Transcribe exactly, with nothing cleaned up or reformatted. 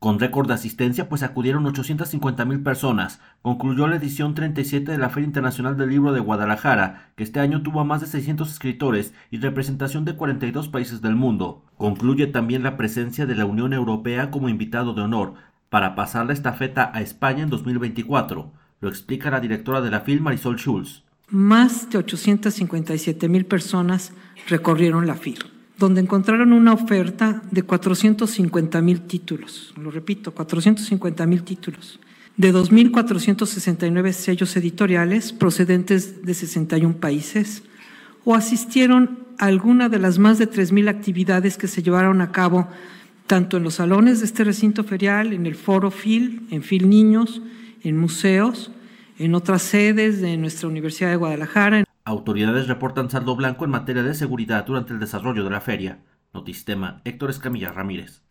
Con récord de asistencia, pues acudieron ochocientas cincuenta mil personas. Concluyó la edición treinta y siete de la Feria Internacional del Libro de Guadalajara, que este año tuvo a más de seiscientos escritores y representación de cuarenta y dos países del mundo. Concluye también la presencia de la Unión Europea como invitado de honor, para pasar la estafeta a España en dos mil veinticuatro. Lo explica la directora de la FIL, Marisol Schulz. Más de ochocientas cincuenta y siete mil personas recorrieron la FIL, donde encontraron una oferta de cuatrocientos cincuenta mil títulos, lo repito, cuatrocientos cincuenta mil títulos, de dos mil cuatrocientos sesenta y nueve sellos editoriales procedentes de sesenta y un países, o asistieron a alguna de las más de tres mil actividades que se llevaron a cabo tanto en los salones de este recinto ferial, en el Foro FIL, en FIL Niños, en museos, en otras sedes de nuestra Universidad de Guadalajara. Autoridades reportan saldo blanco en materia de seguridad durante el desarrollo de la feria. Notistema, Héctor Escamilla Ramírez.